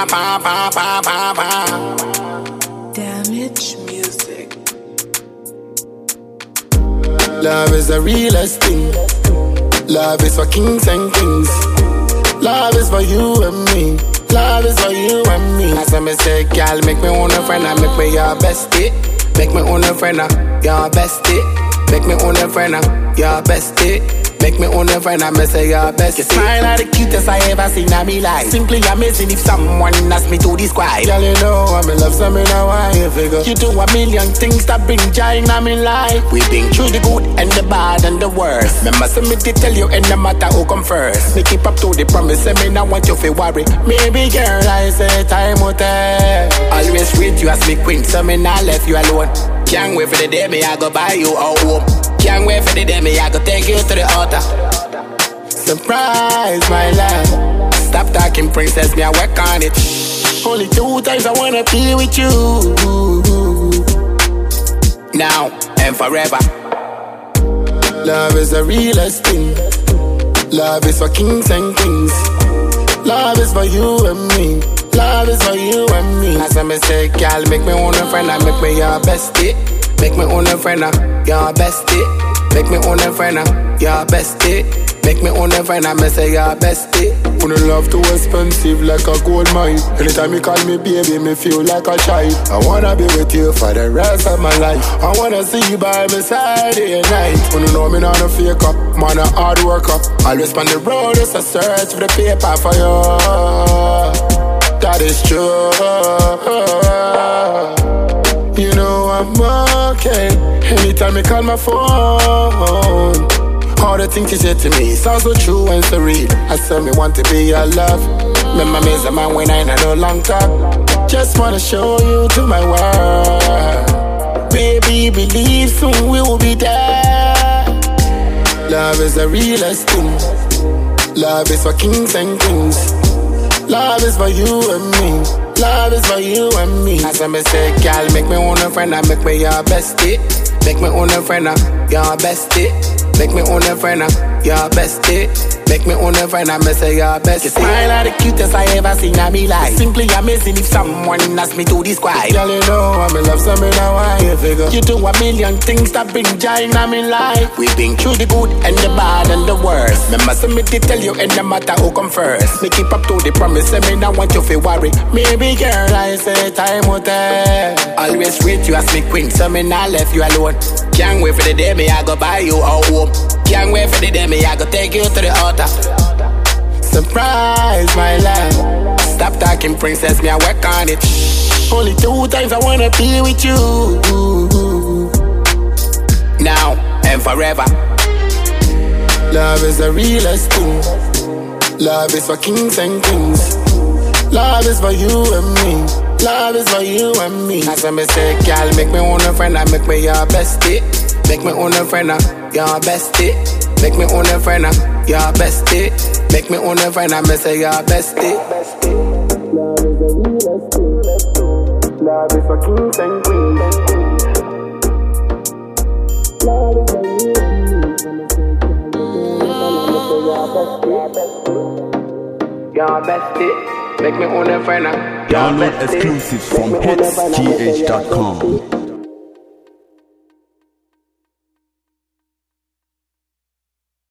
Damage music. Love is the realest thing. Love is for kings and queens. Love is for you and me. Love is for you and me. As I say, girl, make me own a friend and make me your bestie. Make me own a friend and your bestie. Make me own a friend and your bestie. Make me own a friend and me say your bestie. Your smile are the cutest I ever seen in my life. Simply amazing if someone asked me to describe. Girl, you know I'm in love, so me know why you figure. You do a million things that bring joy in my life. We've been through the good and the bad and the worst. Remember, so me to tell you, and no matter who come first. Me keep up to the promise, and me not want you to worry. Maybe girl, I say time will tell. Always treat you as me queen, so me not left you alone. Can't wait for the day me I go buy you a home. Can't wait for the day me I go take you to the altar. Surprise, my love. Stop talking princess, me I work on it. Only 2 times I wanna be with you. Now and forever. Love is the realest thing. Love is for kings and queens. Love is for you and me. Love is for you and me. As I say, girl, make me own a friend and make me your bestie. Make me own a friend and your bestie. Make me own a friend and your bestie. Make me own a friend and me say your bestie. Wanna love too expensive like a gold mine. Anytime you call me baby, me feel like a child. I wanna be with you for the rest of my life. I wanna see you by my side day and night. Wanna know me not a fake up, man a hard worker. Always on the road, just a search for the paper for you. That is true. You know I'm okay. Anytime you call my phone, all the things you said to me sound so true and so real. I said me want to be your love. Remember me as a man when I no long talk. Just wanna show you to my world. Baby, believe soon we will be there. Love is the realest thing. Love is for kings and queens. Love is for you and me. Love is for you and me. As I say, girl, make me own a friend and make me your bestie. Make me own a friend and your bestie. Make me own a friend and your bestie. Make me own a friend and me say your bestie. Your smile are the cutest I ever seen in my life. Simply amazing if someone asked me to describe. Girl, you know I'm in love, so me know why you figure. You do a million things that bring joy in my life. We've been through the good and the bad and the worst. Remember, so me to tell you, and no matter who come first. Me keep up to the promise, and me not want you to worry. Maybe girl, I say time will tell. Always treat you as me queen, so me not left you alone. Can't wait for the day me I go buy you a home. Can't wait for the day me I go take you to the altar. Surprise, my love. Stop talking princess, me I work on it. Only 2 times I wanna be with you. Now and forever. Love is the realest thing. Love is for kings and queens. Love is for you and me. Love is for you and me. As I say, girl, make me own a friend and make me your bestie. Make me own a friend and your bestie. Make me own a friend and your bestie. Make me own a friend and me say your bestie. Love is the realest thing. Love is for kings and queens. Love is for you and me. Your bestie. Make me own a friend and download exclusives from hitsgh.com.